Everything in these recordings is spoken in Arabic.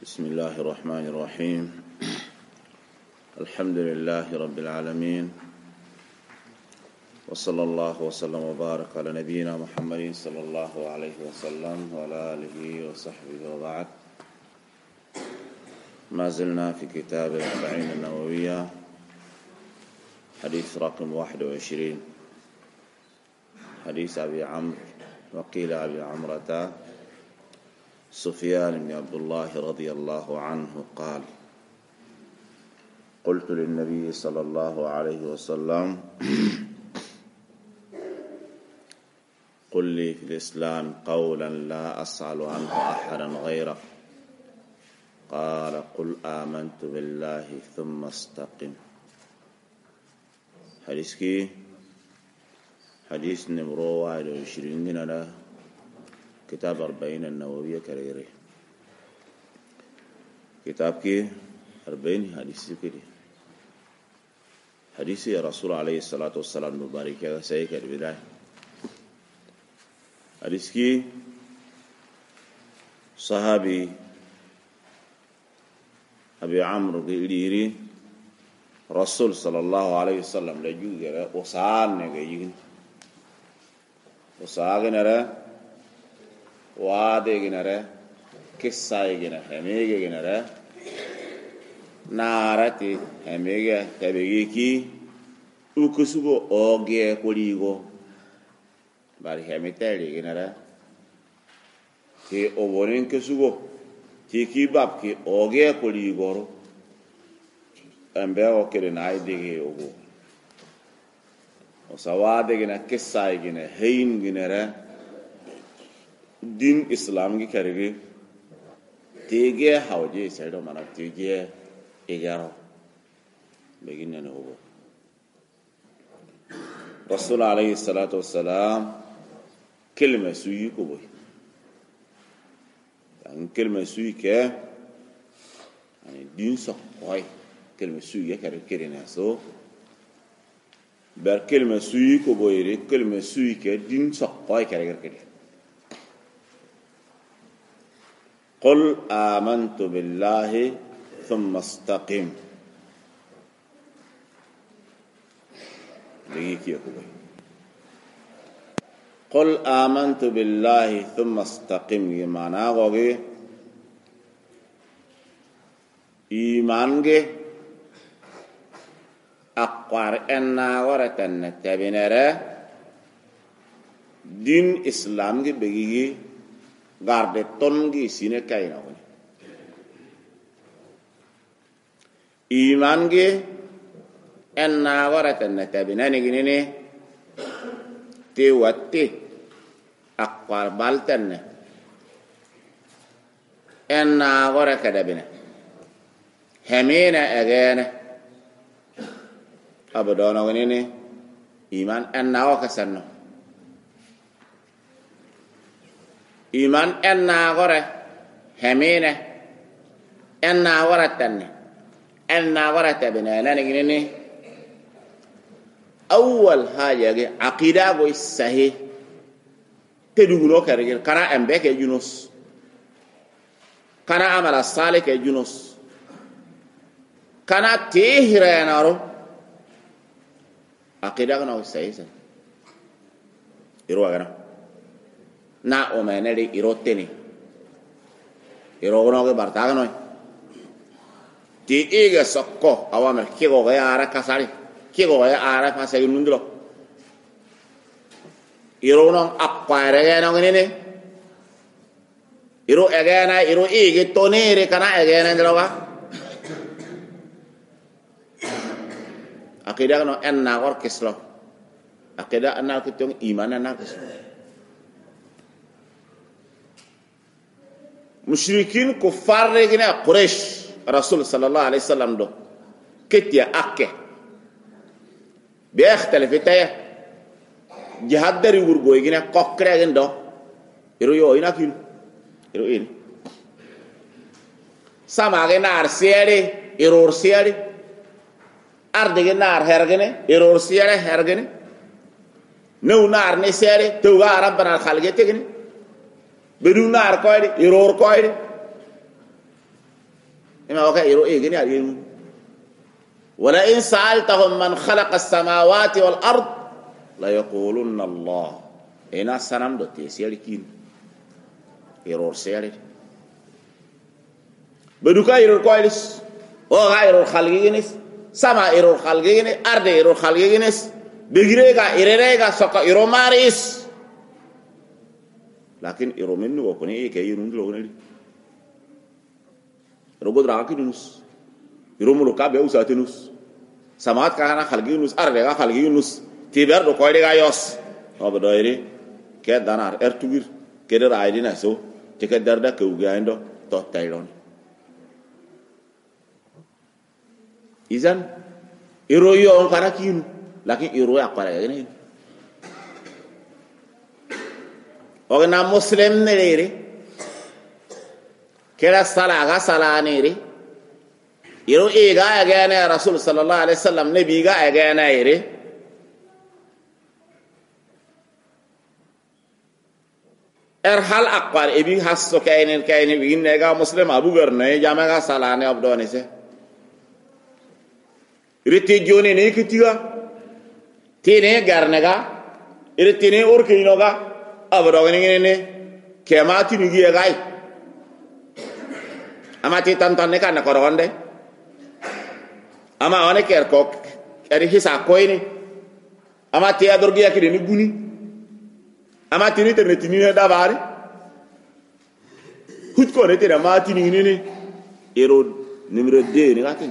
بسم الله الرحمن الرحيم. الحمد لله رب العالمين، وصلى الله وسلم وبارك على نبينا محمد صلى الله عليه وسلم وعلى آله وصحبه وبعد. ما زلنا في كتاب الأربعين النووية، حديث رقم 21، حديث أبي عمرو وقيل أبي عمرة سفيان بن عبد الله رضي الله عنه قال: قلت للنبي صلى الله عليه وسلم: قل لي في الإسلام قولا لا أسأل عنه أحدا غيرك. قال: قل آمنت بالله ثم استقم. حديث نمرو 21 من كتاب 40 النووية كريري. كتاب كي 40 حديث كده، حديث يا رسول عليه الصلاة والسلام مبارك يا سيك البداية. حديث كي صحابي أبي عمرو قيليري رسول صلى الله عليه وسلم لجوء وصال نجيين وصاغنرا وادغنرا كسايغنا هميغنرا نارتي هميغا تبيكي ukusugo oge koligo bari hemiteli ginara ti obonin kesugo ti kibab ki oge koligoro ambe o kere nay dige ogo o sawade gina kissay gina hayin ginara din islam gi karigi tige hawje saydo mana tige igaro begin ne ogo رسول عليه الصلاة والسلام كلمة سوي كوبي، يعني كلمة سوي كه يعني دين صحيح كلمة سوي كره كرينا سو بر كلمة سوي كوبي كلمة سوي كه دين صحيح كره كره. قل آمنت بالله ثم استقم. قل آمنت بالله ثم استقم يمانا غوغي إيمانغي أقوار إنا ورطن تبينره دين إسلامغي بغيغي غارد تنغي سينة كاينا وني إيمانغي إنا ورطن تبيناني جنيني تي واتي أقوار بالتن إنا ورك دبنا همينا أجانا أبدانا ونيني إيمان إنا وكسرنا إيمان إنا ورك همينا إنا ورتن إنا ورتبنا لنجنيني أول حاجة عقيدة صحيح تدخلوا كرجال كنا أمبك يجنوس كنا عمل الصالح يجنوس كنا تهرى نارو عقيدة كنا صحيح يروى كنا نا أمانة دي يروتني يروى كنا كبرتاعنا تيجي سكوا أوامر كيغو غيا عرا كساري كيغو غيا عرا فاسيغ نندلو يروى نون أقوار غيانا غنيني يروى غيانا يروى إيجي تونيري كنا غيانا ندلوغا أكيدا كنا أننا غور كسلو أكيدا أننا كتون إيمان أننا كسلو مشركين كفار رجنا قريش رسول صلى الله عليه وسلم دو كتيا أكه بيختلف تايا جهاد دري ورغوي جنا كوكرا جندو يرو يو إنا كيلو يرو إن سما جنار سياري يرور سياري أرد جنار هرجنة يرور سياري هرجنة نو نار نسياري توغا ربنا الخالق تجني بدون نار كويري يرور كويري ima waka iro e gani alinu wala in sa'altahum man khalaqa as-samawati wal ard la yaqulunna Allah ina sanam do te selikin iro sele beduka iro koilis o ga iro khalginis sama iro khalgini arde iro khalginis begirega irerega soka iro maris lakin iro mennu ko ne ke yunun lo ne iro godra akidunus iro mulo kabe usatinus samat kana khalginus arde ga khalginus tiber do koide ga yos o be doire ke danar ertugir ke der aidina so te ke darda ke ugando to taylon izan iro yo on kana kinu lakin iro ya para gene ogna muslim nere kera sala ga sala nere iro e ga gane rasul sallallahu alaihi wasallam nabi ga gane ire hal aqwar ebi hasso kainen wi ga muslim abu garne jama ga sala ne abdoni se riti joni ne kitiga tine garnaga iritine orkinoga abrogningene kemati ni giye gai amati tantanne kana koronde ama one kerkok eri hisa koini amati adorgi akire ni guni amati ni ternetini dabari hutko ne tira mati ni ni ero numero 2 ni gatin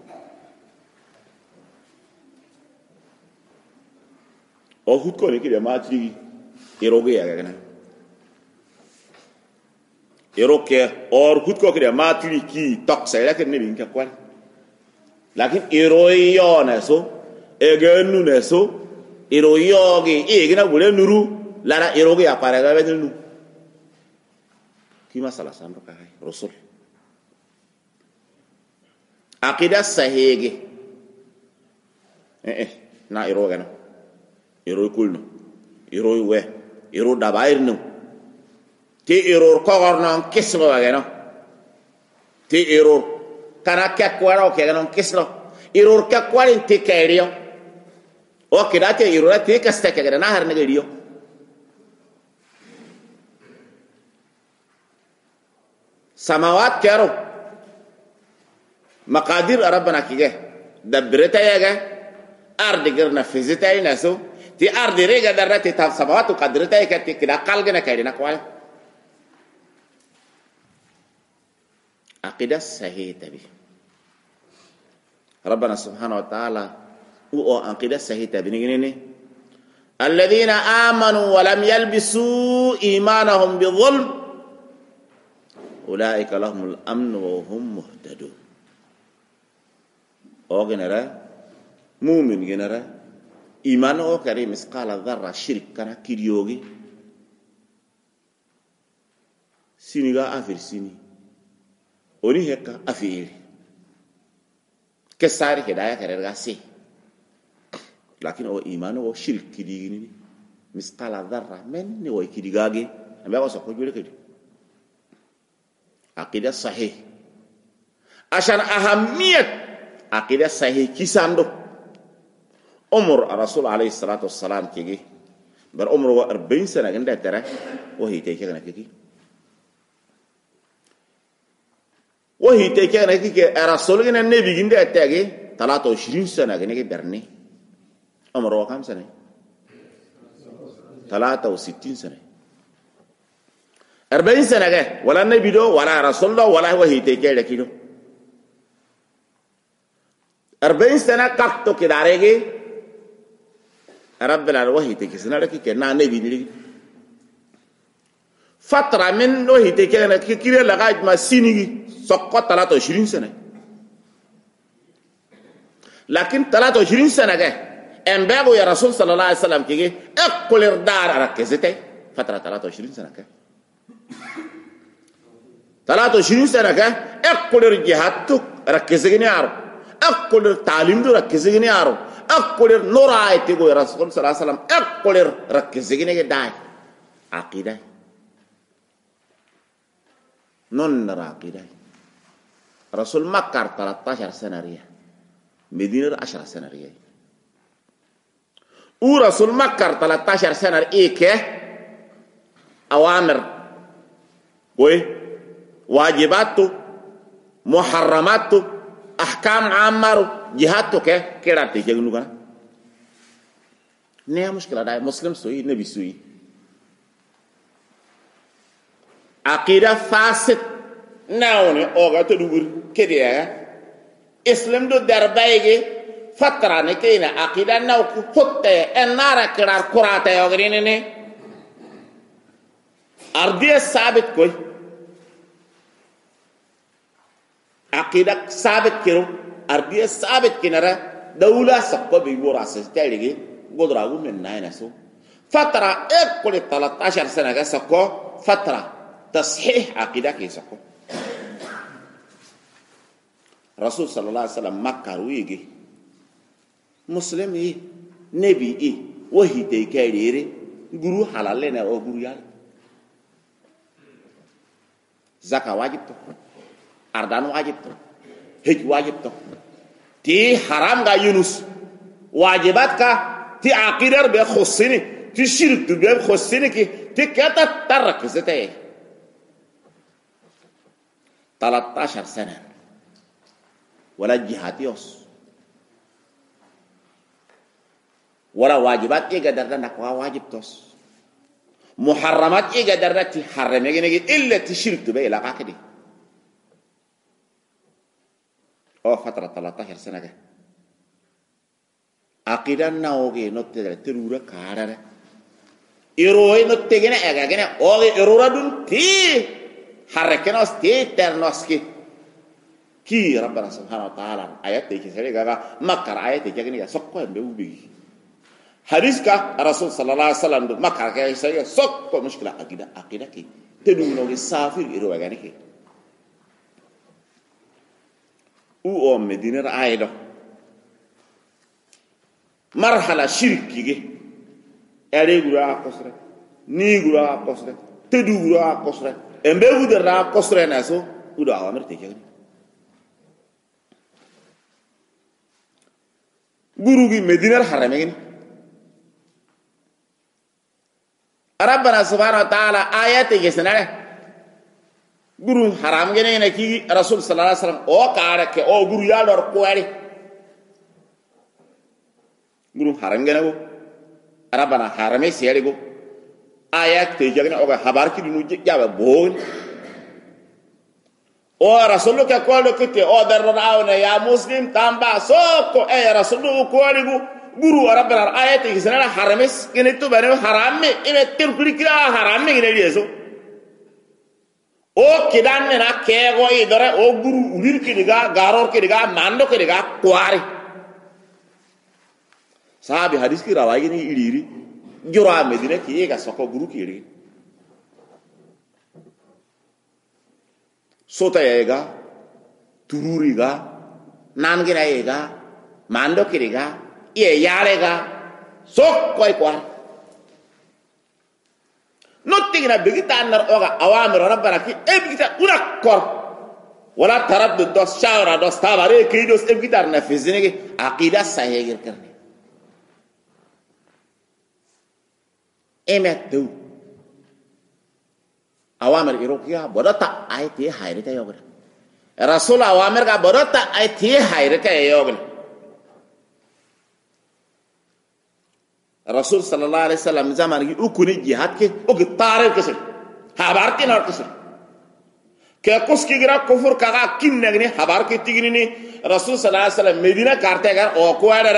o hutko ne kire mati eroge ya gana eroke or hutko kire mati ki tok sai la ken ne bin ka kwal lakin eroyo na so egenu na so eroyo ge egina bule nuru lara eroge ya para ga bedenu ki masala samro ka hay rasul aqida sahege na eroga na ero kulno ero we ero dabair no te ero kogorno kislo ageno te ero kana kakwaro ke non kislo ero kakwari te kairio o kidate ero te kasta ke na har ne gariyo samawat kero maqadir rabbana kige dabreta yaga ardigirna fizita inaso ti ardi rega darati tab samawatu qadrata ikati kida qalgana kaidina kwal aqida sahih tabi rabbana subhanahu wa ta'ala o aqida sahih tabi ngene alladhina amanu wa lam yalbisu imanahum bidhulm ulaika lahumul amn wa hum muhtadun o genera mu'min genera iman o kare misqala dharra shirk kana kiryogi siniga afir sini oni hekka afir kesari hidayah kare gasi lakin o iman o shirk kidigini misqala dharra men ni o kidigage ambe ko so ko jure kedi aqida sahih ashan ahamiyat aqida sahih kisando umur rasul alayhi salatu wassalam kigi bar umur wa 40 sana ganda tara wahi tay kana kigi wahi tay kana kigi rasul gina nabi ginda tagi 23 sana gina ke berni umur wa kam sana 63 sana 40 sana ga wala nabi do wala rasul do wala wahi tay kana kido 40 sana kakto kidarege ربنا الوحي تكسنا لك كنا نبي نلي فترة من وحي تكنا كيري لغاية ما سيني سقط 23 سنة لكن 23 سنة كه أنبياء يا رسول صلى الله عليه وسلم كي أقول الدار ركزتي فترة 23 سنة كه 23 سنة كه أقول الجهاد ركزتني عارو أقول التعليم ركزتني عارو أقول نورا يتقول رسول صلى الله عليه وسلم أقول ركزيني كداي عقيدة نون نرى عقيدة رسول مكة 13 سنة ريا مدينة 10 سنة ريا ورسول مكة 13 سنة إيه أوامر واجباته محرماته أحكام عامة جهاته كده تيجي نقول نيا مشكلة ده مسلم سوي نبي سوي عقيدة فاسد ناوني أوغا تدور كده إسلام دو دربايجي فترة نكينا عقيدة ناو كوتة النار كرار كراتة يوغريني أرضية ثابت كوي عقيدة ثابت كيرو أرضية ثابت كنرا دولة سقوى بيبورا سيستاليجي قدرة من ناينسو فترة كل 13 سنة سقوى فترة تصحيح عقيدة كي سقوى رسول صلى الله عليه وسلم مكة ويجي مسلم نبي وهي تيكايري غرو حلال لنا او غرو يال زكاة واجب تو أردان واجب تو هج واجب تو تي حرام غا يونس واجبات كا تي عقيدة بخصني تي شرك بخصني كي تي كتا ترك زتاي 13 سنة ولا جهاتيوس ولا واجبات إيه قدرنا نقوى واجب توس محرمات إيه قدرنا تحرم إلا تشرك تبي لا قاكدي أو فترة 13 سنة كه عقيدة ناوغي نوتة ترورة كارا إيروي نوتة جنا إيجا جنا أوغي إيرورا دون تي حركنا تي ترنوس كي ربنا سبحانه وتعالى آيات تيجي سريعا مكر آيات تيجي كني سقوا بيوبي حديث كا رسول صلى الله عليه وسلم مكر كي سريعا سقوا مشكلة عقيدة كي تدومنوغي سافر إيروا يعني كي او مدينة آيدا مرحلة شرك كي أري غرا كسر ني غرا كسر تدو غرا كسر أمبهو درا كسر ناسو ودا أمر تيجي غروغي مدينة الحرمين ربنا سبحانه وتعالى آيات جسنا غرو حرام جنة كي رسول صلى الله عليه وسلم أو كارك أو غرو يالور كواري غرو حرام جنة ربنا حرمي سياري آيات تيجي أو خبر كي دنو جاب بون أو رسول الله كقول كتير أو درنا يا مسلم تامبا سوكو أي رسول الله كقول غرو ربنا آيات جسنا حرمس كنتو بنو حرامي إيه تركلي كلا حرامي كنا ليسو أو كدان ننا كيغو إدارة أو غرو ولير كديغا غارور كديغا ماندو كديغا كواري صحابي حديث كي رواية ني إليري جرا مدينة كي إيغا سوكو غرو كيري سوتا ييغا توروريغا نانغينا ييغا ماندو كديغا إيه ياريغا سوكو يكوار نوتينا بيجيتا أنر أوغا أوامر ربنا كي إبيجيتا أونكور ولا تردد دوس شاورا دوس تاباري كي دوس إبيجيتا نفذيني عقيدة صحيحة كرني إمتى أوامر إيروكيا بدأت أيتي هايرتا يوغنا رسول أوامر كا بدأت أيتي هايرتا يوغنا رسول صلى الله عليه وسلم زمان يكوني جهاد كي أوكي طارق كسر حبارتي نار كسر كأكوس كيغرا كفر كاغا كين نغني حبار كي تيغني رسول صلى الله عليه وسلم مدينة كارتة كار أو كوارا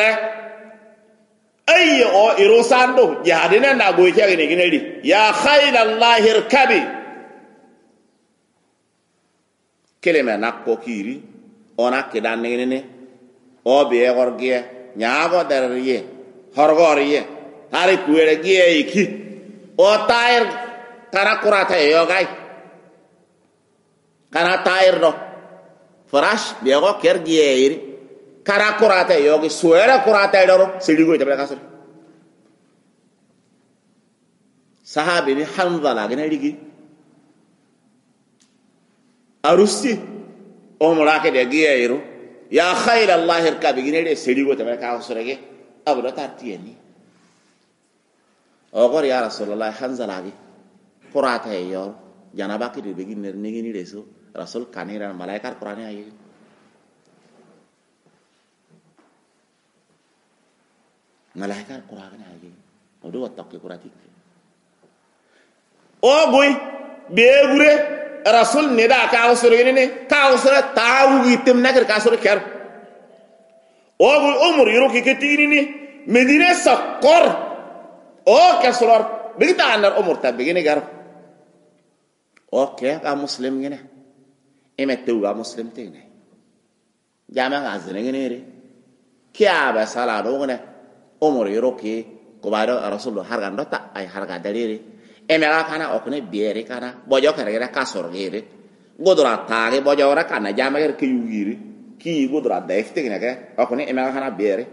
أي أو إيروساندو جهادنا ناغوي كي نغني يا خيل الله اركبي كلمة ناكو كيري أنا كدان نغني أو بيغورغيه نياغو دريه هرغوريه hari kuere gie iki o tair kana kurata yogai kana tair no farash biago ker gie iri kana kurata yogi suera kurata idoro siligo itabe kasur sahabi ni Hanzala gina ligi arusi umra ke de giyeru ya khayl allah irkabi gine de seligo tamay ka usurege abdo tartiyeni o gor ya rasulullah hanzalagi qurata yo janaba ke de begin ne ngini reso rasul kanira malaikar qur'ani ayi malaikar qur'ani ayi odo wattaqi qurati o goy beegure rasul ne da ka usure ne ka usure tawu gitem nakar ka usure ker o goy umur yoro ki ketini ni medina sakor o kasrar bigta anar umur tabigini gar o ke ka muslim ngene emetu ga muslim tene jama ga zene ngene re kya ba sala do ngene umur yoro ki ko ba rasul har ga ndota ay har ga dalire emera kana okne biere kana bojo kare ka sorgere godra taage bojo ora kana jama ger ke yugiri ki godra defte ngene ke okne emera kana biere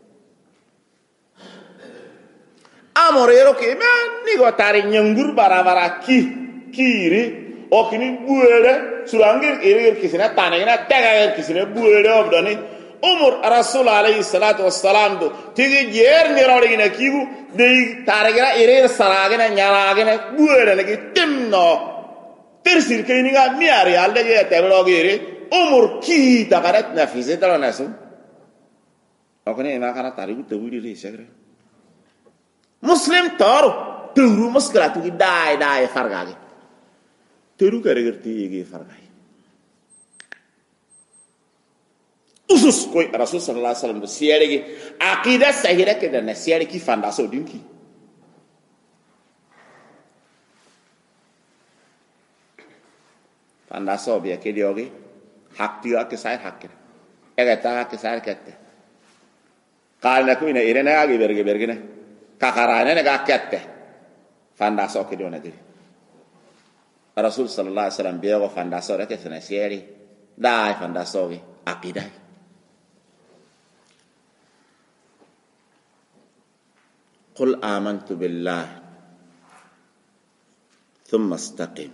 amorero ke man ni go tari nyangur barabara kiri okni buere surangir ere kisina tanena taga kisina buere obdani umur rasul alayhi salatu wassalam do tigi jer ni rawde ina kibu de taragira ere saragena nyaragena buere ne timno tersir ke ni ga miari alde ge terogere umur ki tagaret nafise talo nasu okne ina kana tarigu tebudi le segre muslim taro turu muskratu gi dai fargage turu karegerti gi fargage usus koy rasul sallallahu alaihi wasallam siyare gi aqida sahira ke dan siyare ki fanda so dinki fanda so biya ke diogi hakti ke sai hakke ega ta ke sai kette qalna ko ina irena gi berge ne kakarane ne ga kette fanda so ke dona diri rasul sallallahu alaihi wasallam biya go fanda so ke sana siyare dai fanda so gi aqida قل آمنت بالله ثم استقم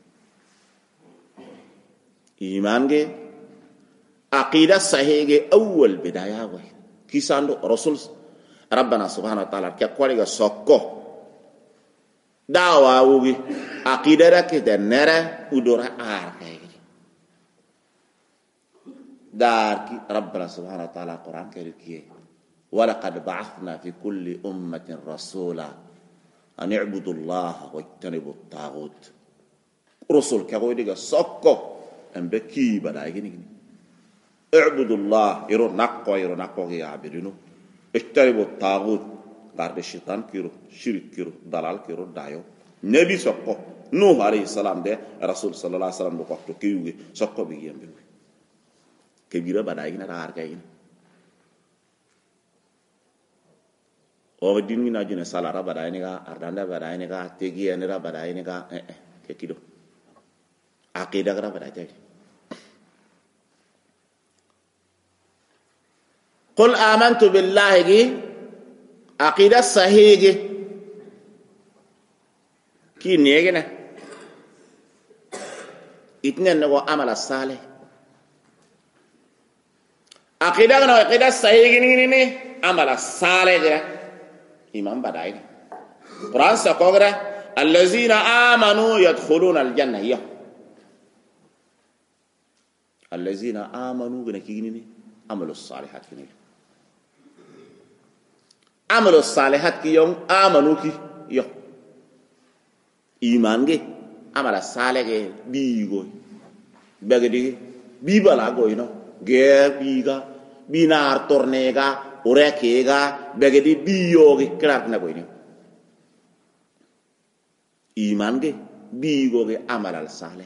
إيمان جي عقيدة صحيحة أول بداية وي كيساندو رسول ربنا سبحانه وتعالى كقولي سوكو دعوة وي عقيدة كده نرى ودورة آركي دار ربنا سبحانه وتعالى القرآن كريم ولقد بعثنا في كل أمة رسولا أن اعبدوا الله واجتنبوا الطاغوت رسول كقول لك سكو أم بكي بدا يجيني اعبدوا الله يرو نقو يعبدونه اجتنبوا الطاغوت غارد الشيطان كيرو شرك كيرو دلال كيرو دايو نبي سكو نوح عليه السلام ده رسول صلى الله عليه وسلم وقت كيوغي سكو بيجيم بيوي كبيرة بدا يجينا رار كيين o dingi na jine salara bada ini ga ardanda bada ini ga tegi ene ra bada ini ga ke kido akida ga bada jadi qul amantu billahi gi akida sahihi ki nege na itnen no amala salih akida ga akida sahihi ni amala salih ga إمام بداية قرآن سقوغرة الذين آمنوا يدخلون الجنة الذين آمنوا بنكيني عملوا الصالحات كني عملوا الصالحات كي يوم آمنوا كي يوم إيمان كي عمل الصالح كي بيجو بيجي بيبلا كوينو غير بيجا بينار تورنيجا Urekega begedi biyogi krak na boyni iman ge bigo ge amal saleh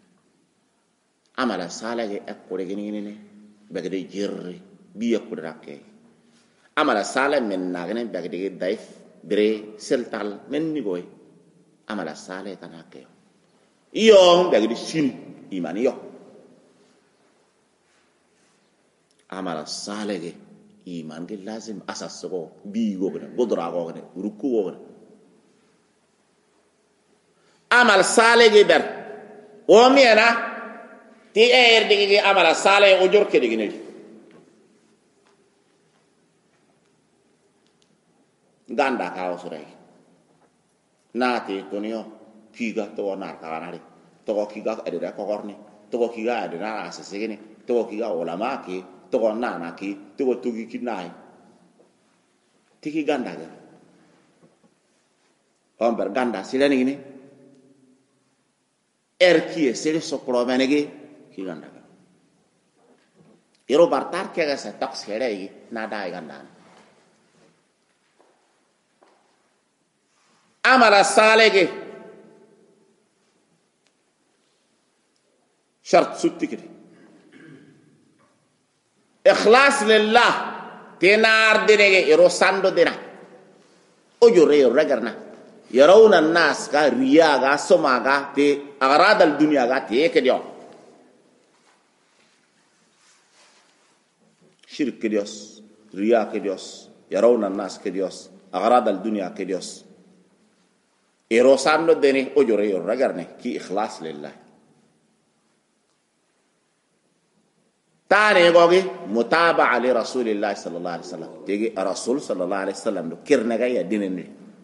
ge akore ge ni begedi jirri biya kudrake amal saleh men nagne begedi daif bre seltal men ni boy amal saleh tanake iyo begedi shin iman yo amal saleh ge iman ke lazim asas ko bigo gane godra ko gane ruku ko gane amal sale ge ber o miena ti digi amala sale o jor ke digi ne ganda ka o surai nati kunio kiga to na ka na ri to kiga adira ko gorni to kiga adira asese ne to kiga ulama ki to na ki to tugi kinai tiki ganda ga omber ganda silani ni erkie sele sokro menege ki ganda ga iro bartar ke ga sa tax herei na dai ganda amala salege شرط ستي كده إخلاص لله تنار دينه يروساندو دينا أجوري يرجعنا يرون الناس كا ريا كا سما كا تي أغراض الدنيا كا تي كديو شرك كديوس ريا كديوس يرون الناس كديوس أغراض الدنيا كديوس يروساندو دينه أجوري يرجعنا كي إخلاص لله تاني يقولي متابعة لرسول الله صلى الله عليه وسلم تيجي الرسول صلى الله عليه وسلم كيرنا جاي دينني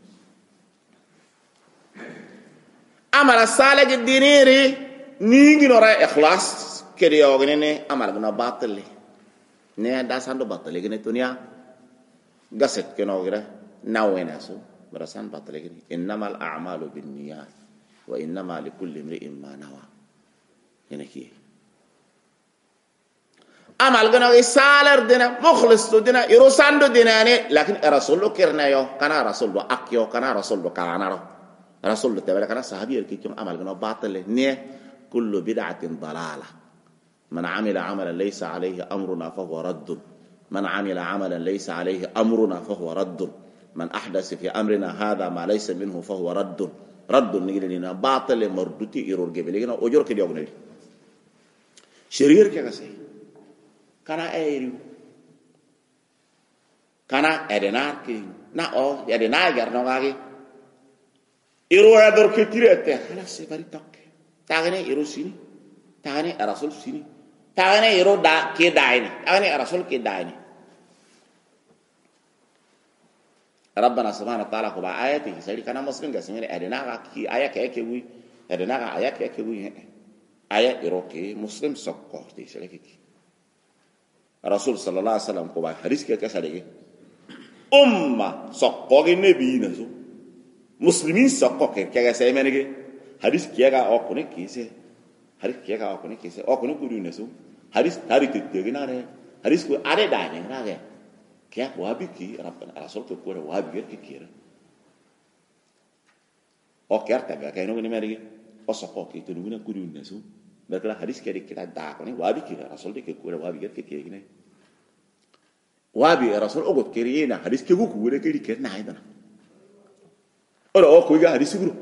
أمر الصالح الدينيري نيجي نرى إخلاص كده يوغنيني أمر جنا باطل نه داسان دو باطل لكن الدنيا قصد كنا وغيره ناوي ناسو برسان باطل لكن إنما الأعمال بالنيات وإنما لكل امرئ ما نوى هنا كيه amal gana salar dina mukhlis to dina irosando dina ne lakin rasul kirna yo kana rasul do akyo kana rasul do kana ro rasul te bala kana sahabi ki tum amal gana batil ne kullu bid'atin dalalah man amila amalan laysa alayhi amruna fa huwa radd man amila amalan laysa alayhi amruna fa huwa radd man ahdasa fi amrina hadha ma laysa minhu fa huwa radd nigilina batil marduti iror gebelina ojor ke diogni sharir ke gasay kana eri kana edenar ki na o edenar gar no gagi iru ador ke tirete hala se bari tok tagene iru sini tagene rasul sini tagene iru da ke daini tagene rasul ke daini rabbana subhanahu wa ta'ala ko ba ayati sai kana muslim ga sini edenar ki aya ke wi edenar aya ke wi aya iru ke muslim sokko ti sai ki Rasul sallallahu alaihi wasallam ko ba hadis ke kasarege umma sokko ne bi na so muslimin sokko ke ga sai menege hadis ke ga o ko ne kise hadis ke ga o ko ne kise o ko ne kudu ne so hadis tari te de na ne hadis ko are da ne na ga ke ko abi ki rabbana rasul ko ko wa bi ke kira o ke arta ga no ne menege o sokko ke to ne kudu ne so berkala hadis ke dikira da ko ni wabi kira rasul de ke ko wabi ke ke ne wabi rasul ogot kirina hadis ke ku wure ke dikira na idana ora o ko ga hadis guru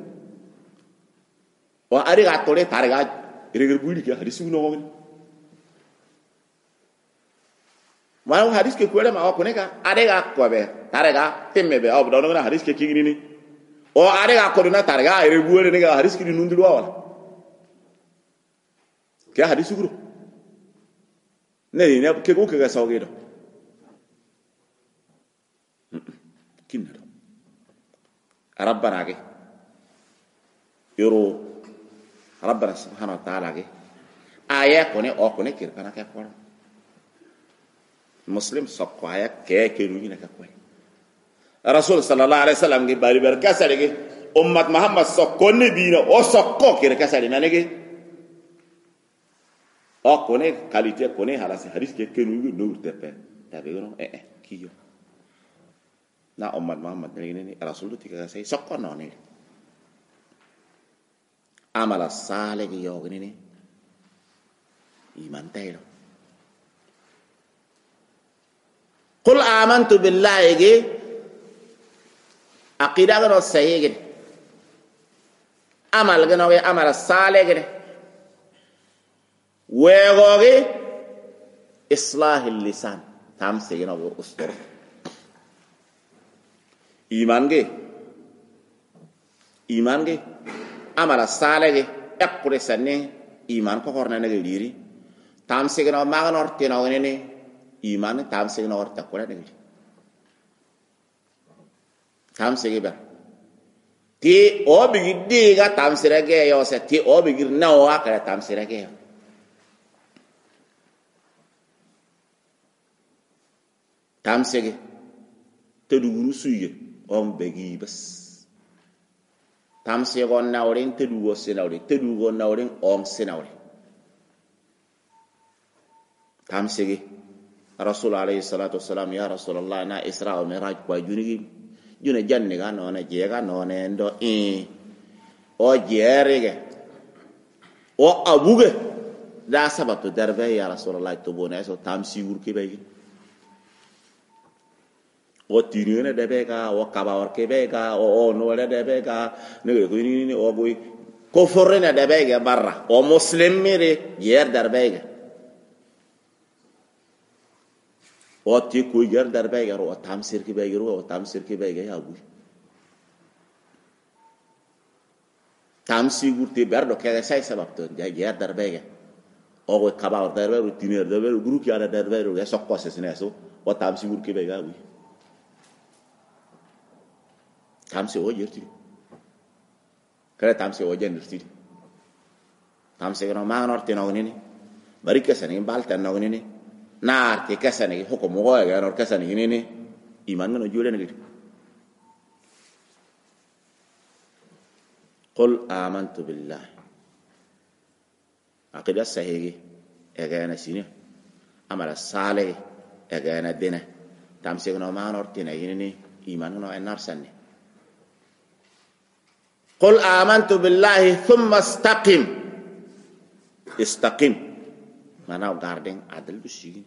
wa ari ga tore tare ga ire buli ke hadis no ngin ma hadis ke ko ma ko ne ka are ga ko be tare ga temme be o do na hadis ke kingini ni o are ga ko na tare ga ire buure ne ga hadis ki nundu wala ke hadis guru ne ke ko ke ga sawge do kinna do rabbana ge yoro rabbana subhanahu wa ta'ala ge aya ko ne o ko ne kir kana ka ko muslim sokko aya ke nu ni ka ko rasul sallallahu alaihi wasallam ge bari bar kasare ge ummat muhammad sokko ne bi no o sokko kir kasare ne ge o kone qualité kone halasi hadis ke kenu no tepe tabe no kiyo na ummat muhammad ni rasul tika sai sokko no ne amala sale ge yo ni iman tayro qul amantu billahi ge aqida ga no sai ge amal ga no ge amala sale ge ويغوغي إصلاح اللسان تام سينا و أسطر إيمان أمر الصالح أقول سنة إيمان كهرنا نجليري tam signa magnor tina woni iman tam signa warta ko ne tam sigiba ti o bigi diga tam sirage yo se ti o bigi nawo akara tam sirage tam sigi te duguru suye on begi bas tam sigo nawrin te dugo sinawri te dugo nawrin on sinawri tam sigi rasul alayhi salatu wassalam ya rasulullah na isra wa miraj kwa june janni ga no na je ga no ne ndo o jerege o abuge da sabatu darbe ya rasulullah to bona so tam sigur ke be o tirine de be ga o kabawar ke be ga o no le de be ga ne ko ni o boy ko forrena de be ga barra o muslim mere yer darbe ga o ti ko yer darbe ga o tam sir ke be ga o tam sir ke be ga ya bu tam sigur te berdo ke ga sai sabab to yer darbe ga o ko kabawar darbe o tiner darbe group ya darbe o ya sokko se ne so o tam sigur ke be ga bu tam se o yerti kala tam se o jendirti tam se no ma norte no ni bari kesani balta no ni nar ke kesani hukumu go ga no kesani ni iman no jure ni qul amantu billahi aqida sahihi e ga na sini amala salih e ga na dina tam se no ma norte ni iman no enar sanni قل آمنت بالله ثم استقم معناه غاردين عدل بشي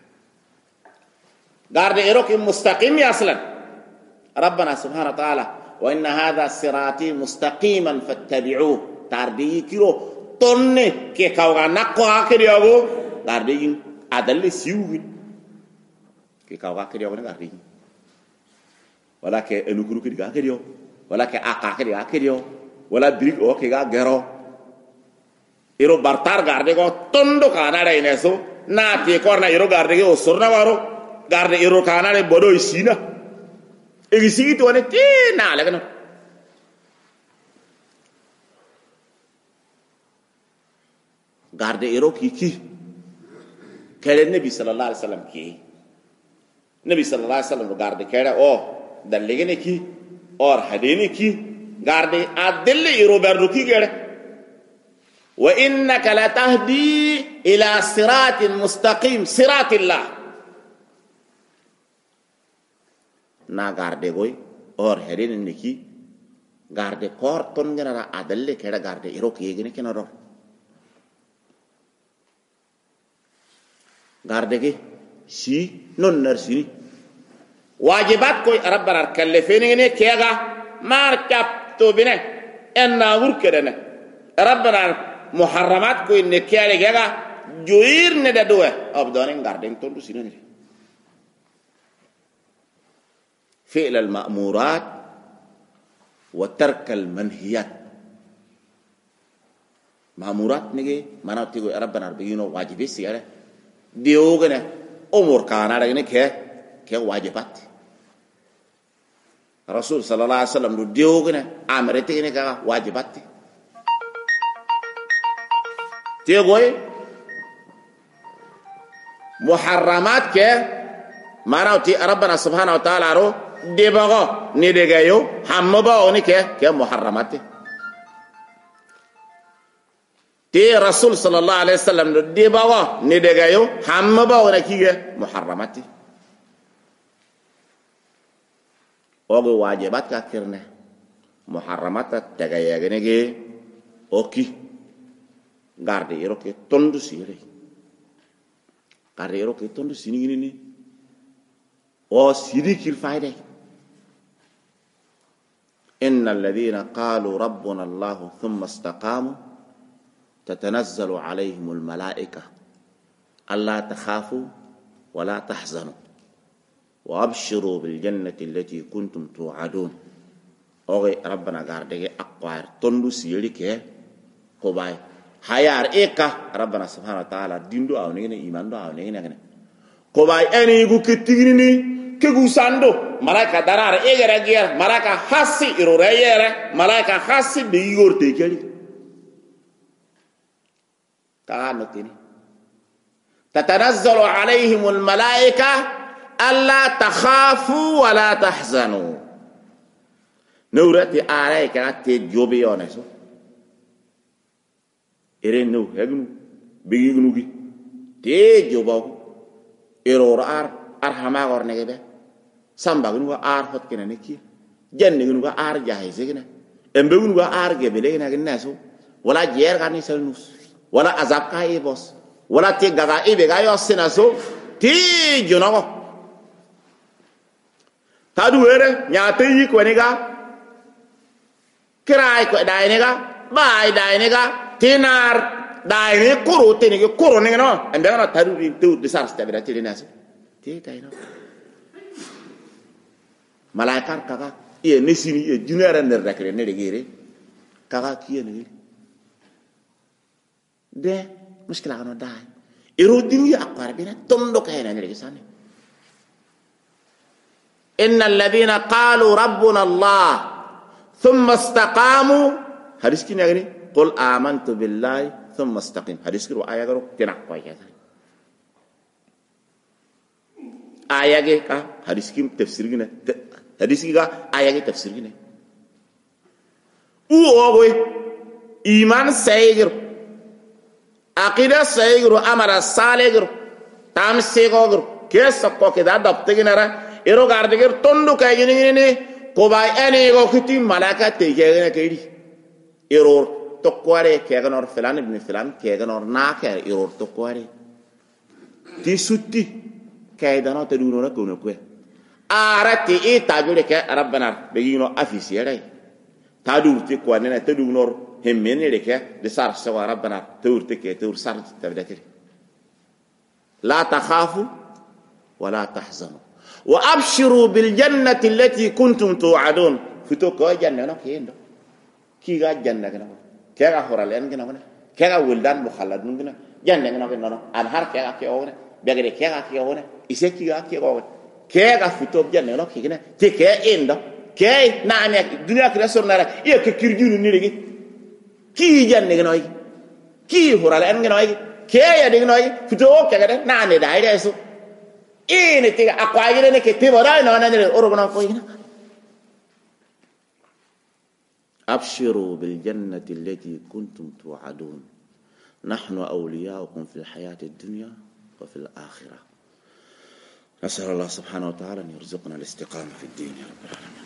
غاردين إروك مستقيم أصلا ربنا سبحانه وتعالى وإن هذا صراطي مستقيما فاتبعوه تاردي كيلو طن كي كاوغا نقو هكذا يقول غاردين عدل سيوغي كي كاوغا هكذا يقول غاردين ولكن أنوكرو كده هكذا يقول wala ke akake ga kedio wala brig o ke ga gero iro bartar garde go tondo kana re neso na ti korna iro garde go sorna waro garde iro kana re bodo isina egi sigi to ne ti na le kana garde iro ki kele nabi sallallahu alaihi wasallam ki nabi sallallahu alaihi wasallam garde kele o dalle ne ki और हदेने की गार्डे आदिल इरोबर्दो की गेड़े व इन्नक लतहदी इला सिरातिन मुस्तकीम सिरातिल्लाह ना गार्डे गोई और हदेने की गार्डे कोर तोन गना आदिल केड़ा गार्डे इरो की गेने के नरो गार्डे की सी नोन नरसी واجبات کوئی ربنا كلفيني كيغا ما كابتو بنا ان نور كدنا ربنا محرمات کوئی نكيالي كيغا جوير نددوه ابدون غاردين توندو سيني فعل المأمورات وترك المنهيات مأمورات نيجي مناطق ربنا بينو واجبي سياره ديوغنا امور كان على كي واجبات رسول صلى الله عليه وسلم ديوغنا امرتي كا واجبات تيغوي محرمات كي مانوتي ربنا سبحانه وتعالى رو ديبغو ندغيو حمبا اوني كي محرمات تي رسول صلى الله عليه وسلم ديبغو ندغيو حمبا اوني كي محرمات ogo wajibat ka kirne muharramat tagayagene ge oki garde iro ke tondu sire garde iro ke tondu sinini ni o siri kil faide innal ladhina qalu rabbuna allah thumma istaqamu tatanazzalu alayhimul malaika alla takhafu wa la tahzanu وابشروا بالجنه التي كنتم توعدون اوغي ربنا غاردغي اقوار توندو سيري كي كوباي hayar eka rabbana subhanahu wa ta'ala dindo awne iman do awne ko bay eni gu ketigini ke gu sando malaika darar egera gier malaika hasi iro reyere malaika hasi de yorte kali ta notini tatanazzalu alaihim almalaika alla takhafu wa la tahzanu nurati alaika te jobe yoneso ere no hegnu bigignu gi te jobaw eror arhama gor negebe samba gnu ar hot kene neki jenne gnu ar jahize gna embe gnu gebe le gna gnaso wala jer gani selnus wala azab ka ibos wala te gaga ibe ga yo senaso ti jonogo tadu ere nyate yi ko nega krai ko dai nega bai dai nega tinar dai ne koro te ne koro ne no embe na tadu ri tu disarste be dati naso ti dai no malaikar kaga e nesini e junere nder rekre ne regere kaga kiye ne de mushkila gano dai irodinu ya akwar bina tondo kayna ne regisane innal ladina qalu rabbuna allah thumma istaqamu hadis kini agni qul amantu billahi thumma istaqim hadis kiro ayagaro tenak ko ya ayage ka hadis kim tafsir gina hadis ga ayage tafsir gina u ogoy iman saygir aqida saygir amara salegir tam segogir kesa ko ke da dapte ginara ero gardigir tondu kay gini ko bay ene go kiti malaka te yegene kaydi error to kware ke ganor filan ibn filan ke ganor na ke error to kware ti sutti kay dano te duno na kono kwe arati e tabule ke rabbana be yino afisi yare tadurti ko ne te dunor hemmene le ke de sar sa rabbana turti ke tur sar tabdakiri la takhafu wala tahzanu wa abshiru bil jannati allati kuntum tu'adun fito ko janna no kendo ki ga janna gana ke ga horalen gana ke ga wuldan mukhalladun gana janna gana no an har ke ga ke ona begere ke ga ke ona ise ki ga ke ona ke ga fito janna no ki gana te ke endo ke na ne dunya kra sornara e ke kirjunu ni regi ki janna gana ki horalen gana ke ya de gana fito ke ga na ne dai reso ini tiga akwagire ne ke tibora no na ne orogona ko ina abshiru bil jannati allati kuntum tu'adun nahnu awliya'ukum fil hayati ad-dunya wa fil akhirah nas'alu Allah subhanahu wa ta'ala an yarzuqna al-istiqamah fi ad-din ya rabbal alamin